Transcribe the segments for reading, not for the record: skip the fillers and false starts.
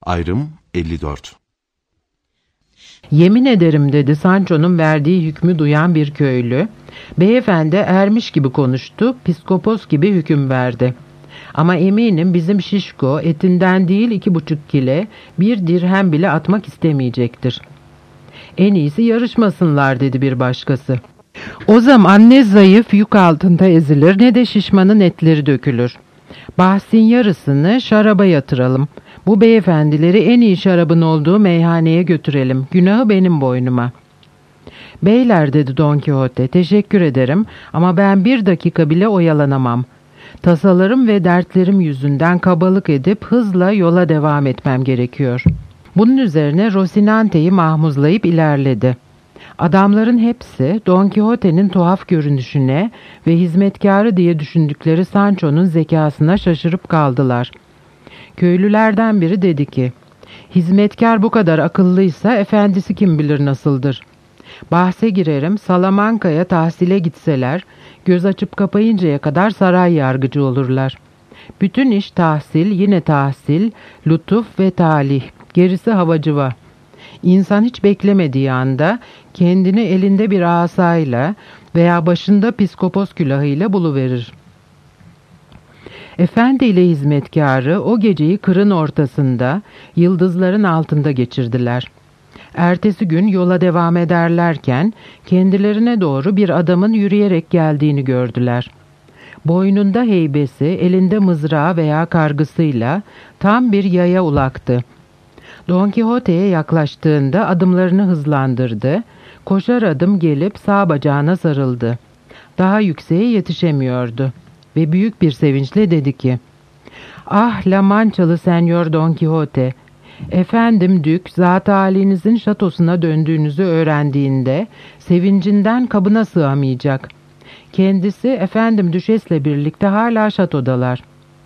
Ayrım 54. Yemin ederim dedi Sancho'nun verdiği hükmü duyan bir köylü. Beyefendi ermiş gibi konuştu, piskopos gibi hüküm verdi. Ama eminim bizim şişko etinden değil 2,5 kile 1 dirhem bile atmak istemeyecektir. En iyisi yarışmasınlar dedi bir başkası. O zaman ne zayıf yük altında ezilir ne de şişmanın etleri dökülür. Bahsin yarısını şaraba yatıralım. Bu beyefendileri en iyi şarabın olduğu meyhaneye götürelim. Günahı benim boynuma. Beyler dedi Don Quixote, teşekkür ederim ama ben 1 dakika bile oyalanamam. Tasalarım ve dertlerim yüzünden kabalık edip hızla yola devam etmem gerekiyor. Bunun üzerine Rosinante'yi mahmuzlayıp ilerledi. Adamların hepsi Don Quixote'nin tuhaf görünüşüne ve hizmetkarı diye düşündükleri Sancho'nun zekasına şaşırıp kaldılar. Köylülerden biri dedi ki, hizmetkar bu kadar akıllıysa efendisi kim bilir nasıldır. Bahse girerim, Salamanca'ya tahsile gitseler, göz açıp kapayıncaya kadar saray yargıcı olurlar. Bütün iş tahsil, yine tahsil, lütuf ve talih, gerisi havacıva. İnsan hiç beklemediği anda kendini elinde bir asayla veya başında piskopos külahıyla buluverir. Efendi ile hizmetkarı o geceyi kırın ortasında, yıldızların altında geçirdiler. Ertesi gün yola devam ederlerken kendilerine doğru bir adamın yürüyerek geldiğini gördüler. Boynunda heybesi, elinde mızrağı veya kargısıyla tam bir yaya ulaktı. Don Quixote'ye yaklaştığında adımlarını hızlandırdı, koşar adım gelip sağ bacağına sarıldı. Daha yükseğe yetişemiyordu ve büyük bir sevinçle dedi ki, "Ah La Manchalı Senyor Don Quixote, efendim Dük, zat halinizin şatosuna döndüğünüzü öğrendiğinde sevincinden kabına sığamayacak. Kendisi efendim Düşes'le birlikte hala şatodalar."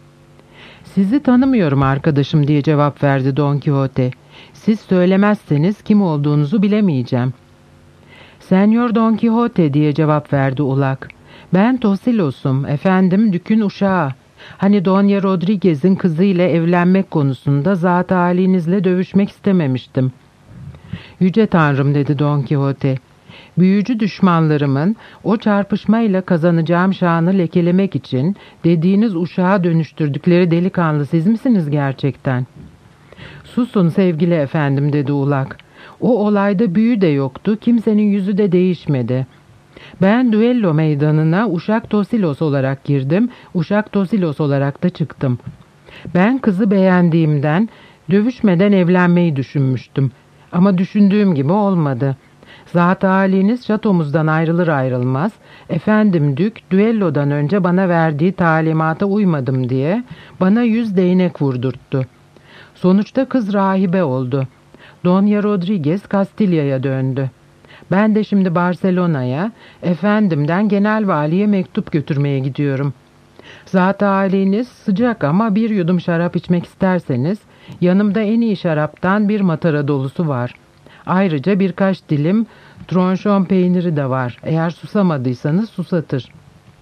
"Sizi tanımıyorum arkadaşım," diye cevap verdi Don Quixote. "Siz söylemezseniz kim olduğunuzu bilemeyeceğim." "Senyor Don Quixote," diye cevap verdi ulak. "Ben Tosilos'um, efendim Dük'ün uşağı. Hani Donya Rodriguez'in kızıyla evlenmek konusunda zat halinizle dövüşmek istememiştim." "Yüce Tanrım," dedi Don Quixote. "Büyücü düşmanlarımın o çarpışmayla kazanacağım şanı lekelemek için dediğiniz uşağa dönüştürdükleri delikanlı siz misiniz gerçekten?" "Susun sevgili efendim," dedi ulak. "O olayda büyü de yoktu, kimsenin yüzü de değişmedi. Ben düello meydanına Uşak Tosilos olarak girdim, Uşak Tosilos olarak da çıktım. Ben kızı beğendiğimden, dövüşmeden evlenmeyi düşünmüştüm. Ama düşündüğüm gibi olmadı. Zat haliniz şatomuzdan ayrılır ayrılmaz, efendim Dük, düellodan önce bana verdiği talimata uymadım diye bana 100 değnek vurdurttu. Sonuçta kız rahibe oldu. Donya Rodriguez Kastilya'ya döndü. Ben de şimdi Barcelona'ya, efendimden genel valiye mektup götürmeye gidiyorum. Zat haliniz sıcak ama bir yudum şarap içmek isterseniz, yanımda en iyi şaraptan bir matara dolusu var. Ayrıca birkaç dilim tronşon peyniri de var. Eğer susamadıysanız susatır."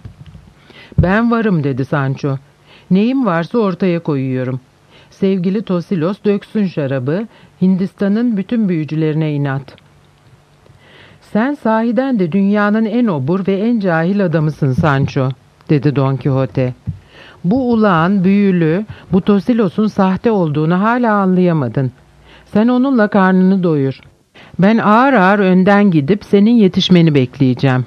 "Ben varım," dedi Sancho. "Neyim varsa ortaya koyuyorum. Sevgili Tosilos döksün şarabı, Hindistan'ın bütün büyücülerine inat." "Sen sahiden de dünyanın en obur ve en cahil adamısın Sancho," dedi Don Quixote. "Bu ulağın büyülü, bu Tosilos'un sahte olduğunu hala anlayamadın. Sen onunla karnını doyur. Ben ağır ağır önden gidip senin yetişmeni bekleyeceğim."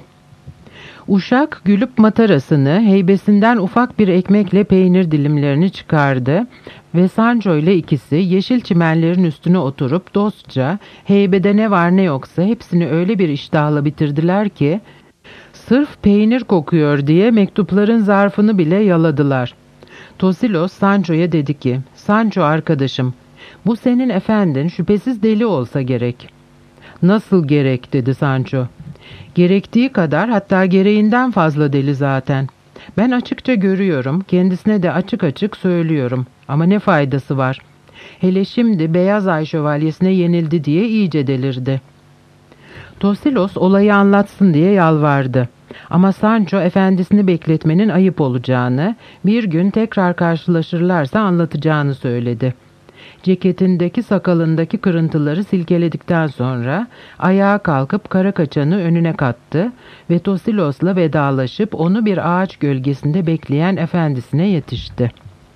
Uşak gülüp matarasını, heybesinden ufak bir ekmekle peynir dilimlerini çıkardı ve Sancho ile ikisi yeşil çimenlerin üstüne oturup dostça, heybede ne var ne yoksa hepsini öyle bir iştahla bitirdiler ki, sırf peynir kokuyor diye mektupların zarfını bile yaladılar. Tosilos Sancho'ya dedi ki, "Sancho arkadaşım, bu senin efendin şüphesiz deli olsa gerek." "Nasıl gerek?" dedi Sancho. "Gerektiği kadar, hatta gereğinden fazla deli zaten. Ben açıkça görüyorum, kendisine de açık açık söylüyorum. Ama ne faydası var? Hele şimdi Beyaz Ay Şövalyesi'ne yenildi diye iyice delirdi." Tosilos olayı anlatsın diye yalvardı. Ama Sancho efendisini bekletmenin ayıp olacağını, bir gün tekrar karşılaşırlarsa anlatacağını söyledi. Ceketindeki sakalındaki kırıntıları silkeledikten sonra ayağa kalkıp kara kaçanı önüne kattı ve Tosilos'la vedalaşıp onu bir ağaç gölgesinde bekleyen efendisine yetişti.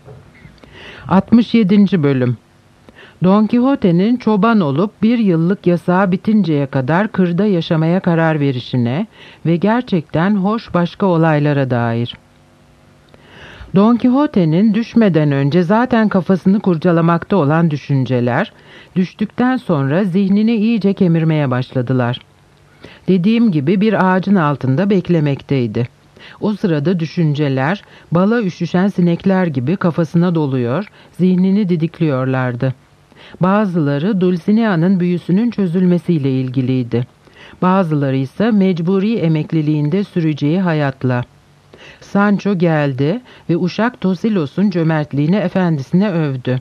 67. Bölüm. Don Quixote'nin çoban olup bir yıllık yasağı bitinceye kadar kırda yaşamaya karar verişine ve gerçekten hoş başka olaylara dair. Don Quixote'nin düşmeden önce zaten kafasını kurcalamakta olan düşünceler, düştükten sonra zihnini iyice kemirmeye başladılar. Dediğim gibi bir ağacın altında beklemekteydi. O sırada düşünceler, bala üşüşen sinekler gibi kafasına doluyor, zihnini didikliyorlardı. Bazıları Dulcinea'nın büyüsünün çözülmesiyle ilgiliydi. Bazıları ise mecburi emekliliğinde süreceği hayatla. Sancho geldi ve uşak Tosilos'un cömertliğini efendisine övdü.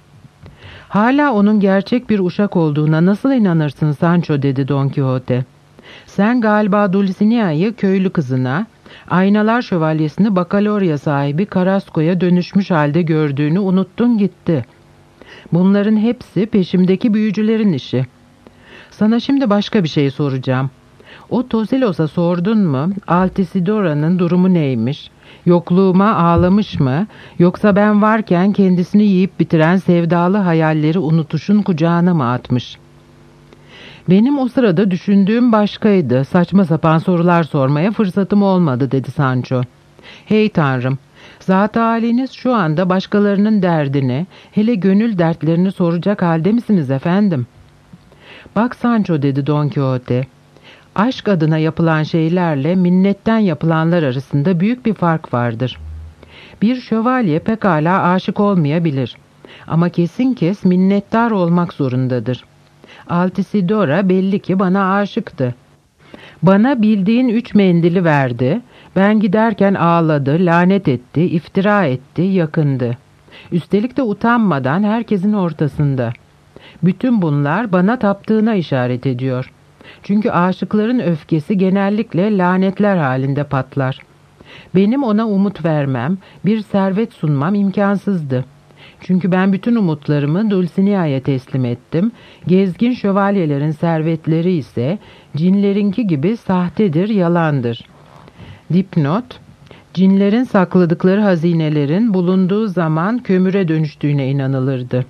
"Hala onun gerçek bir uşak olduğuna nasıl inanırsın Sancho?" dedi Don Quixote. "Sen galiba Dulcinea'yı köylü kızına, Aynalar Şövalyesi'ni bakalorya sahibi Carrasco'ya dönüşmüş halde gördüğünü unuttun gitti. Bunların hepsi peşimdeki büyücülerin işi. Sana şimdi başka bir şey soracağım. O Tosilos'a sordun mu Altisidora'nın durumu neymiş? Yokluğuma ağlamış mı? Yoksa ben varken kendisini yiyip bitiren sevdalı hayalleri unutuşun kucağına mı atmış?" "Benim o sırada düşündüğüm başkaydı. Saçma sapan sorular sormaya fırsatım olmadı," dedi Sancho. "Hey Tanrım! Zat-ı haliniz şu anda başkalarının derdini, hele gönül dertlerini soracak halde misiniz efendim?" "Bak Sancho," dedi Don Quixote. "Aşk adına yapılan şeylerle minnetten yapılanlar arasında büyük bir fark vardır. Bir şövalye pekala aşık olmayabilir. Ama kesin kes minnettar olmak zorundadır. Altisidora belli ki bana aşıktı. Bana bildiğin 3 mendili verdi. Ben giderken ağladı, lanet etti, iftira etti, yakındı. Üstelik de utanmadan herkesin ortasında. Bütün bunlar bana taptığına işaret ediyor. Çünkü aşıkların öfkesi genellikle lanetler halinde patlar. Benim ona umut vermem, bir servet sunmam imkansızdı. Çünkü ben bütün umutlarımı Dulcinea'ya teslim ettim. Gezgin şövalyelerin servetleri ise cinlerinki gibi sahtedir, yalandır." Dipnot: Cinlerin sakladıkları hazinelerin bulunduğu zaman kömüre dönüştüğüne inanılırdı.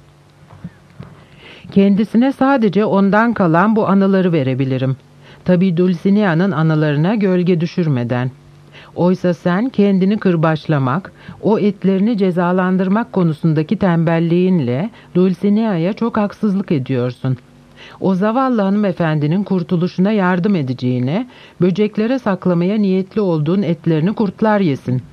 Kendisine sadece ondan kalan bu anıları verebilirim. Tabii Dulcinea'nın anılarına gölge düşürmeden. Oysa sen kendini kırbaçlamak, o etlerini cezalandırmak konusundaki tembelliğinle Dulcinea'ya çok haksızlık ediyorsun. O zavallı hanımefendinin kurtuluşuna yardım edeceğine, böceklere saklamaya niyetli olduğun etlerini kurtlar yesin.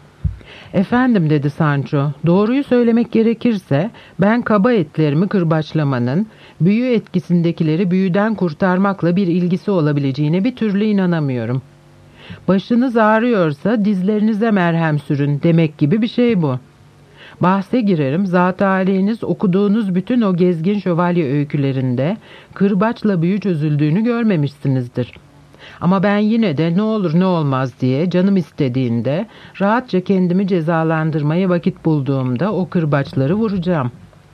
"Efendim," dedi Sancho, "doğruyu söylemek gerekirse ben kaba etlerimi kırbaçlamanın, büyü etkisindekileri büyüden kurtarmakla bir ilgisi olabileceğine bir türlü inanamıyorum. Başınız ağrıyorsa dizlerinize merhem sürün demek gibi bir şey bu. Bahse girerim, zat-ı aleyhiniz okuduğunuz bütün o gezgin şövalye öykülerinde kırbaçla büyü çözüldüğünü görmemişsinizdir. Ama ben yine de ne olur ne olmaz diye canım istediğinde rahatça kendimi cezalandırmaya vakit bulduğumda o kırbaçları vuracağım."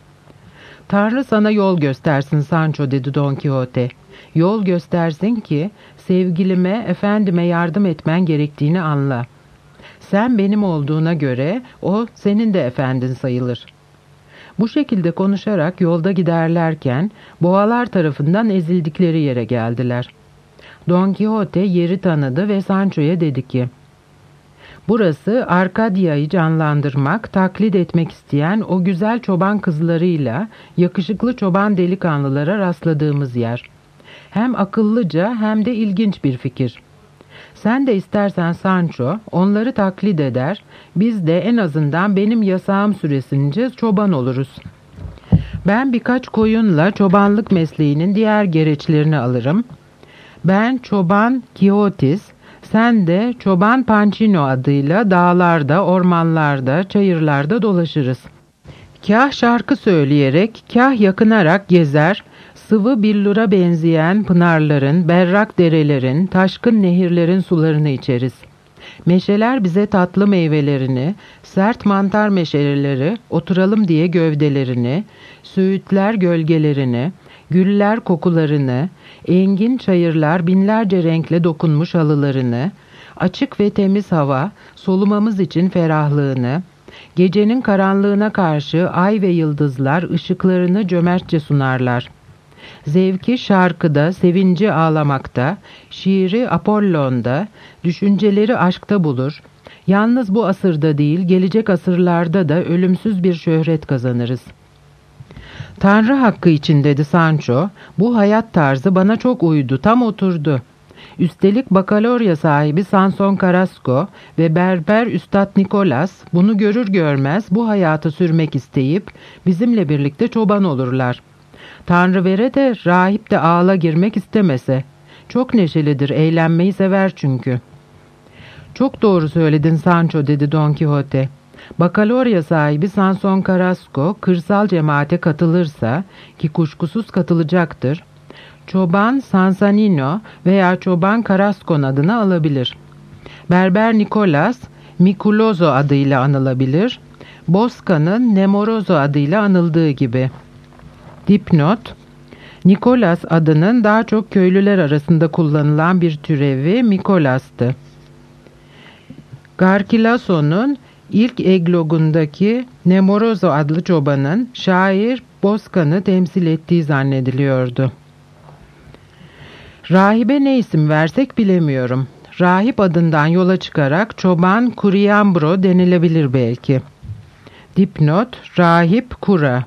"Tanrı sana yol göstersin Sancho," dedi Don Quixote. "Yol göstersin ki sevgilime, efendime yardım etmen gerektiğini anla. Sen benim olduğuna göre o senin de efendin sayılır." Bu şekilde konuşarak yolda giderlerken boğalar tarafından ezildikleri yere geldiler. Don Quixote yeri tanıdı ve Sancho'ya dedi ki, "Burası Arkadya'yı canlandırmak, taklit etmek isteyen o güzel çoban kızlarıyla yakışıklı çoban delikanlılara rastladığımız yer. Hem akıllıca hem de ilginç bir fikir. Sen de istersen Sancho onları taklit eder, biz de en azından benim yasağım süresince çoban oluruz. Ben birkaç koyunla çobanlık mesleğinin diğer gereçlerini alırım. Ben çoban Quixotis, sen de çoban Panchino adıyla dağlarda, ormanlarda, çayırlarda dolaşırız. Kah şarkı söyleyerek, kah yakınarak gezer, sıvı billura benzeyen pınarların, berrak derelerin, taşkın nehirlerin sularını içeriz. Meşeler bize tatlı meyvelerini, sert mantar meşaleleri oturalım diye gövdelerini, söğütler gölgelerini, güller kokularını, engin çayırlar binlerce renkle dokunmuş halılarını, açık ve temiz hava solumamız için ferahlığını, gecenin karanlığına karşı ay ve yıldızlar ışıklarını cömertçe sunarlar. Zevki şarkıda, sevinci ağlamakta, şiiri Apollon'da, düşünceleri aşkta bulur. Yalnız bu asırda değil, gelecek asırlarda da ölümsüz bir şöhret kazanırız. Tanrı hakkı için dedi Sancho, bu hayat tarzı bana çok uydu, tam oturdu. Üstelik bakalorya sahibi Samson Carrasco ve berber Üstad Nicolas bunu görür görmez bu hayatı sürmek isteyip bizimle birlikte çoban olurlar. Tanrı vere de rahip de ağla girmek istemese. Çok neşelidir, eğlenmeyi sever çünkü. Çok doğru söyledin Sancho dedi Don Quixote. Bakalorya sahibi Samson Carrasco kırsal cemaate katılırsa ki kuşkusuz katılacaktır, çoban Sansanino veya çoban Carrasco'nun adını alabilir. Berber Nicolas Mikulozo adıyla anılabilir. Bosca'nın Nemorozo adıyla anıldığı gibi. Dipnot: Nicolas adının daha çok köylüler arasında kullanılan bir türevi Mikolas'tı. Garcilaso'nun ilk eglogundaki Nemorozo adlı çobanın şair Boscan'ı temsil ettiği zannediliyordu. Rahibe ne isim versek bilemiyorum. Rahip adından yola çıkarak çoban Kuriambro denilebilir belki. Dipnot: Rahip Kura.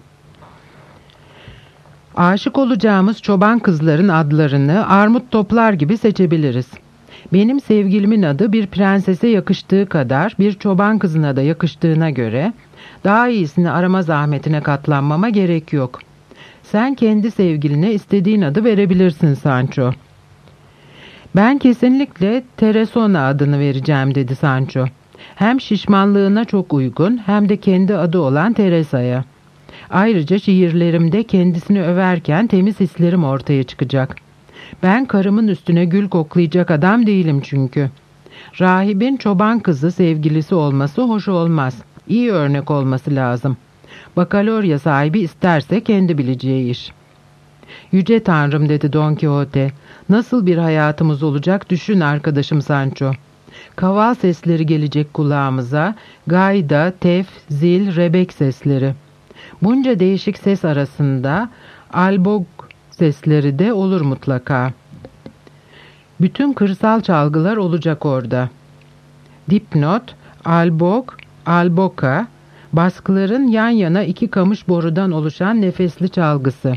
Aşık olacağımız çoban kızların adlarını armut toplar gibi seçebiliriz. Benim sevgilimin adı bir prensese yakıştığı kadar bir çoban kızına da yakıştığına göre daha iyisini arama zahmetine katlanmama gerek yok. Sen kendi sevgiline istediğin adı verebilirsin Sancho. Ben kesinlikle Teresona adını vereceğim dedi Sancho. Hem şişmanlığına çok uygun hem de kendi adı olan Teresa'ya. Ayrıca şiirlerimde kendisini överken temiz hislerim ortaya çıkacak. Ben karımın üstüne gül koklayacak adam değilim çünkü. Rahibin çoban kızı sevgilisi olması hoş olmaz. İyi örnek olması lazım. Bakalorya sahibi isterse kendi bileceği iş. Yüce Tanrım dedi Don Quixote. Nasıl bir hayatımız olacak düşün arkadaşım Sancho. Kaval sesleri gelecek kulağımıza. Gayda, tef, zil, rebek sesleri. Bunca değişik ses arasında albog sesleri de olur mutlaka. Bütün kırsal çalgılar olacak orada. Dipnot: albog, alboka, baskıların yan yana iki kamış borudan oluşan nefesli çalgısı.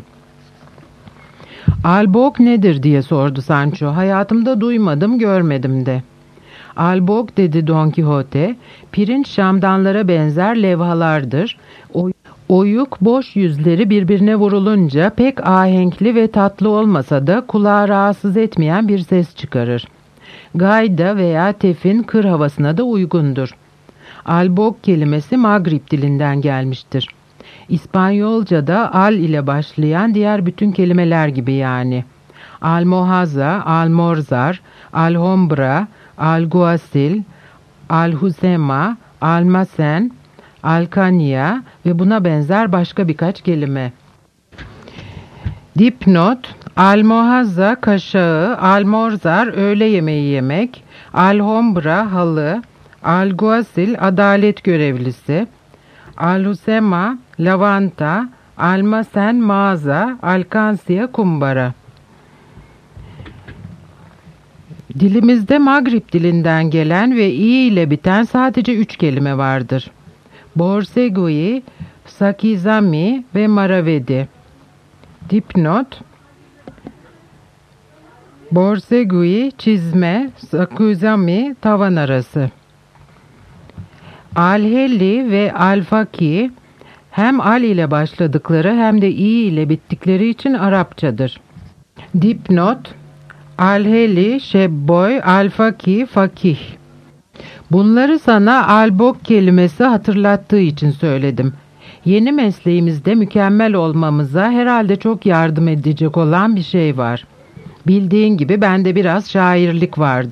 Albog nedir diye sordu Sancho. Hayatımda duymadım, görmedim de. Albog dedi Don Quixote, pirinç şamdanlara benzer levhalardır. Oyuk boş yüzleri birbirine vurulunca pek ahenkli ve tatlı olmasa da kulağı rahatsız etmeyen bir ses çıkarır. Gayda veya tefin kır havasına da uygundur. Albog kelimesi Magrib dilinden gelmiştir. İspanyolca'da al ile başlayan diğer bütün kelimeler gibi yani. Almohaza, almorzar, alhombra, alguacil, alhusema, almasen, alkanya ve buna benzer başka birkaç kelime. Dipnot: almohaza kaşağı, almorzar öğle yemeği yemek, alhombra halı, alguacil adalet görevlisi, alhusema lavanta, almasen mağaza, alkansiya kumbara. Dilimizde Magrib dilinden gelen ve iyi ile biten sadece 3 kelime vardır. Borsegui, Sakizami ve Maravedi. Dipnot: Borsegui çizme, Sakizami tavan arası. Alheli ve Alfaki hem al ile başladıkları hem de i ile bittikleri için Arapçadır. Dipnot: Alheli, Şebboy, Alfaki, Fakih. Bunları sana albok kelimesi hatırlattığı için söyledim. Yeni mesleğimizde mükemmel olmamıza herhalde çok yardım edecek olan bir şey var. Bildiğin gibi bende biraz şairlik vardır.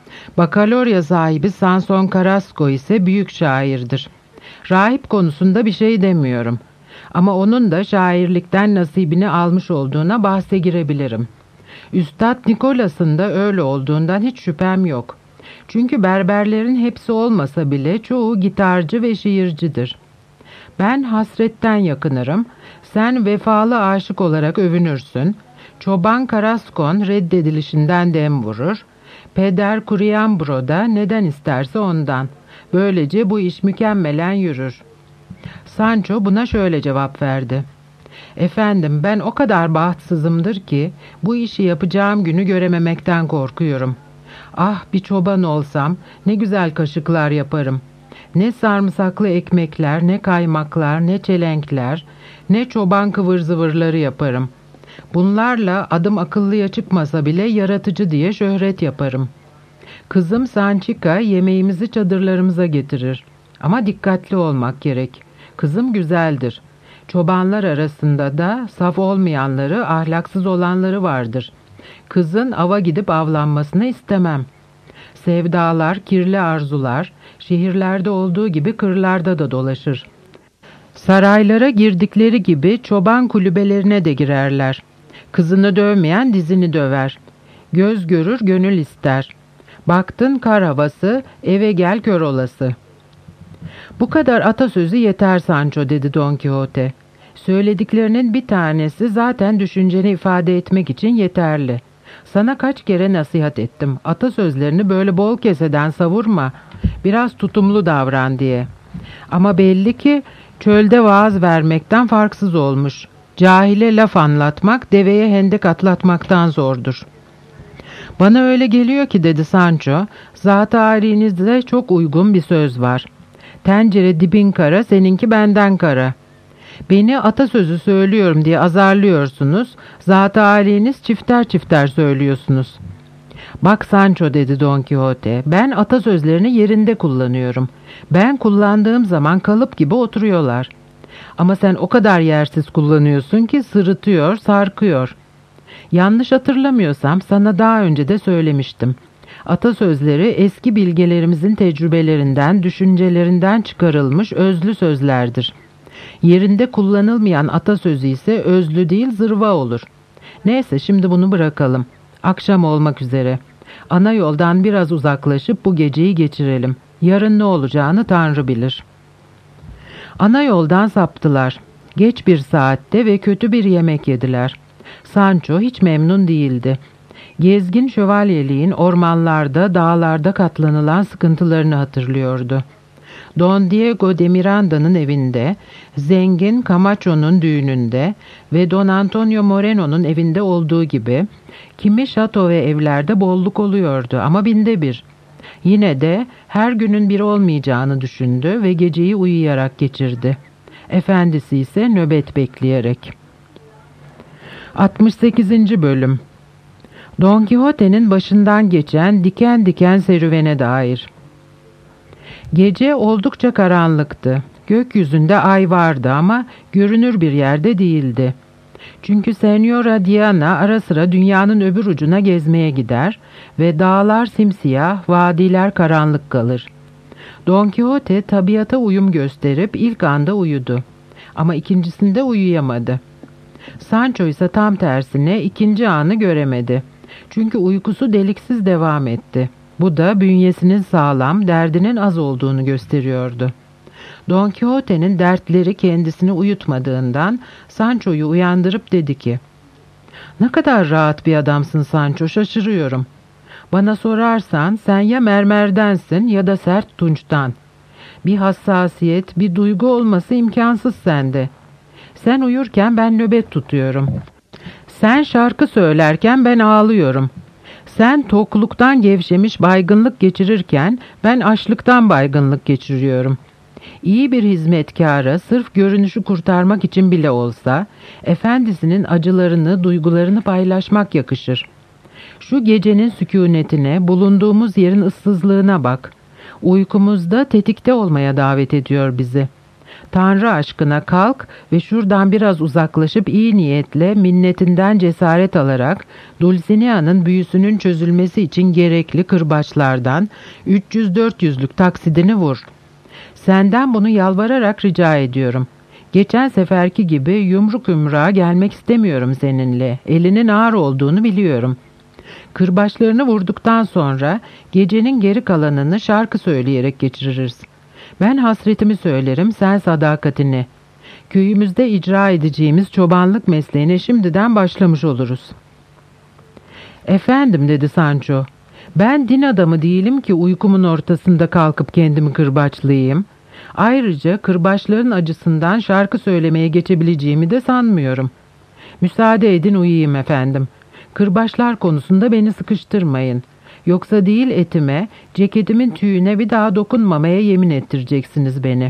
Bakalorya sahibi Samson Carrasco ise büyük şairdir. Rahip konusunda bir şey demiyorum. Ama onun da şairlikten nasibini almış olduğuna bahse girebilirim. Üstad Nikolas'ın da öyle olduğundan hiç şüphem yok. Çünkü berberlerin hepsi olmasa bile çoğu gitarcı ve şiircidir. Ben hasretten yakınırım, sen vefalı aşık olarak övünürsün. Çoban Karaskon reddedilişinden dem vurur. Peder Kuriambro da neden isterse ondan. Böylece bu iş mükemmelen yürür. Sancho buna şöyle cevap verdi. Efendim, ben o kadar bahtsızımdır ki bu işi yapacağım günü görememekten korkuyorum. Ah, bir çoban olsam ne güzel kaşıklar yaparım. Ne sarımsaklı ekmekler, ne kaymaklar, ne çelenkler, ne çoban kıvır zıvırları yaparım. Bunlarla adım akıllıya çıkmasa bile yaratıcı diye şöhret yaparım. Kızım Sanchika yemeğimizi çadırlarımıza getirir. Ama dikkatli olmak gerek. Kızım güzeldir. Çobanlar arasında da saf olmayanları, ahlaksız olanları vardır. Kızın ava gidip avlanmasını istemem. Sevdalar, kirli arzular, şehirlerde olduğu gibi kırlarda da dolaşır. Saraylara girdikleri gibi çoban kulübelerine de girerler. Kızını dövmeyen dizini döver. Göz görür, gönül ister. Baktın kar havası, eve gel kör olası. Bu kadar atasözü yeter Sancho, dedi Don Quixote. Söylediklerinin bir tanesi zaten düşünceni ifade etmek için yeterli. Sana kaç kere nasihat ettim. Atasözlerini böyle bol keseden savurma. Biraz tutumlu davran diye. Ama belli ki çölde vaaz vermekten farksız olmuş. Cahile laf anlatmak, deveye hendek atlatmaktan zordur. Bana öyle geliyor ki, dedi Sancho, zat-ı âlinizde çok uygun bir söz var. Tencere dibin kara, seninki benden kara. Beni atasözü söylüyorum diye azarlıyorsunuz, zat-ı âliniz çifter çifter söylüyorsunuz. Bak Sancho, dedi Don Quixote, ben atasözlerini yerinde kullanıyorum. Ben kullandığım zaman kalıp gibi oturuyorlar. Ama sen o kadar yersiz kullanıyorsun ki sırıtıyor, sarkıyor. Yanlış hatırlamıyorsam sana daha önce de söylemiştim. Atasözleri eski bilgelerimizin tecrübelerinden, düşüncelerinden çıkarılmış özlü sözlerdir. Yerinde kullanılmayan atasözü ise özlü değil zırva olur. Neyse, şimdi bunu bırakalım. Akşam olmak üzere. Ana yoldan biraz uzaklaşıp bu geceyi geçirelim. Yarın ne olacağını Tanrı bilir. Ana yoldan saptılar. Geç bir saatte ve kötü bir yemek yediler. Sancho hiç memnun değildi. Gezgin şövalyeliğin ormanlarda, dağlarda katlanılan sıkıntılarını hatırlıyordu. Don Diego de Miranda'nın evinde, zengin Camacho'nun düğününde ve Don Antonio Moreno'nun evinde olduğu gibi kimi şato ve evlerde bolluk oluyordu ama binde bir. Yine de her günün bir olmayacağını düşündü ve geceyi uyuyarak geçirdi. Efendisi ise nöbet bekleyerek. 68. Bölüm. Don Quixote'nin başından geçen diken diken serüvene dair. Gece oldukça karanlıktı. Gökyüzünde ay vardı ama görünür bir yerde değildi. Çünkü Señora Diana ara sıra dünyanın öbür ucuna gezmeye gider ve dağlar simsiyah, vadiler karanlık kalır. Don Quixote tabiata uyum gösterip ilk anda uyudu. Ama ikincisinde uyuyamadı. Sancho ise tam tersine ikinci anı göremedi. Çünkü uykusu deliksiz devam etti. Bu da bünyesinin sağlam, derdinin az olduğunu gösteriyordu. Don Quixote'nin dertleri kendisini uyutmadığından Sancho'yu uyandırıp dedi ki, "Ne kadar rahat bir adamsın Sancho, şaşırıyorum. Bana sorarsan sen ya mermerdensin ya da sert tunçtan. Bir hassasiyet, bir duygu olması imkansız sende. Sen uyurken ben nöbet tutuyorum. Sen şarkı söylerken ben ağlıyorum. Sen tokluktan gevşemiş baygınlık geçirirken ben açlıktan baygınlık geçiriyorum. İyi bir hizmetkâra sırf görünüşü kurtarmak için bile olsa, efendisinin acılarını, duygularını paylaşmak yakışır. Şu gecenin sükûnetine, bulunduğumuz yerin ıssızlığına bak. Uykumuzda tetikte olmaya davet ediyor bizi. Tanrı aşkına kalk ve şuradan biraz uzaklaşıp iyi niyetle minnetinden cesaret alarak Dulcinea'nın büyüsünün çözülmesi için gerekli kırbaçlardan 300-400'lük taksidini vur. Senden bunu yalvararak rica ediyorum. Geçen seferki gibi yumruk yumruğa gelmek istemiyorum seninle. Elinin ağır olduğunu biliyorum. Kırbaçlarını vurduktan sonra gecenin geri kalanını şarkı söyleyerek geçiririz. Ben hasretimi söylerim, sen sadakatini. Köyümüzde icra edeceğimiz çobanlık mesleğine şimdiden başlamış oluruz. Efendim, dedi Sancho, ben din adamı değilim ki uykumun ortasında kalkıp kendimi kırbaçlayayım. Ayrıca kırbaçların acısından şarkı söylemeye geçebileceğimi de sanmıyorum. Müsaade edin uyuyayım efendim. Kırbaçlar konusunda beni sıkıştırmayın. Yoksa değil etime, ceketimin tüyüne bir daha dokunmamaya yemin ettireceksiniz beni.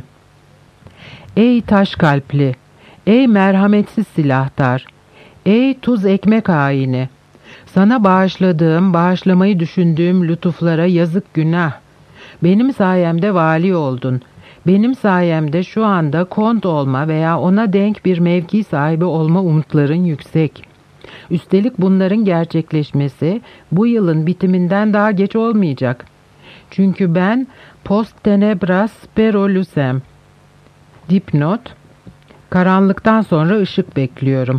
Ey taş kalpli, ey merhametsiz silahtar, ey tuz ekmek haini. Sana bağışlamayı düşündüğüm lütuflara yazık günah. Benim sayemde vali oldun. Benim sayemde şu anda kont olma veya ona denk bir mevki sahibi olma umutların yüksek. Üstelik bunların gerçekleşmesi bu yılın bitiminden daha geç olmayacak. Çünkü ben post tenebras spero lucem. Dipnot, karanlıktan sonra ışık bekliyorum.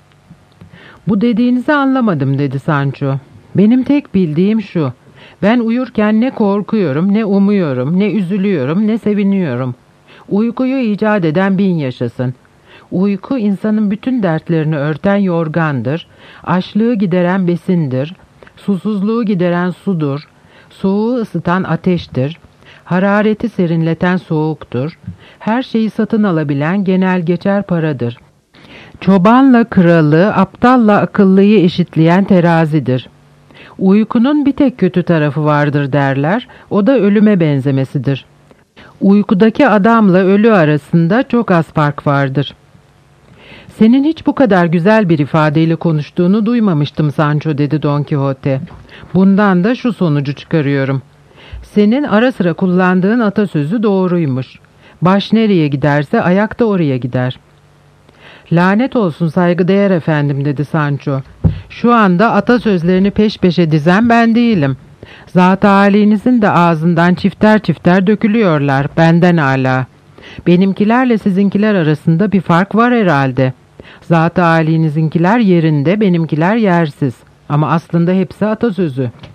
Bu dediğinizi anlamadım, dedi Sancho. Benim tek bildiğim şu. Ben uyurken ne korkuyorum, ne umuyorum, ne üzülüyorum, ne seviniyorum. Uykuyu icat eden bin yaşasın. Uyku insanın bütün dertlerini örten yorgandır, açlığı gideren besindir, susuzluğu gideren sudur, soğuğu ısıtan ateştir, harareti serinleten soğuktur, her şeyi satın alabilen genel geçer paradır. Çobanla kralı, aptalla akıllıyı eşitleyen terazidir. Uykunun bir tek kötü tarafı vardır derler, o da ölüme benzemesidir. Uykudaki adamla ölü arasında çok az fark vardır. Senin hiç bu kadar güzel bir ifadeyle konuştuğunu duymamıştım Sancho, dedi Don Quixote. Bundan da şu sonucu çıkarıyorum. Senin ara sıra kullandığın atasözü doğruymuş. Baş nereye giderse ayak da oraya gider. Lanet olsun saygıdeğer efendim, dedi Sancho. Şu anda atasözlerini peş peşe dizen ben değilim. Zat-ı âlinizin de ağzından çifter çifter dökülüyorlar, benden âlâ. Benimkilerle sizinkiler arasında bir fark var herhalde. Zat-ı âlinizinkiler yerinde, benimkiler yersiz. Ama aslında hepsi atasözü.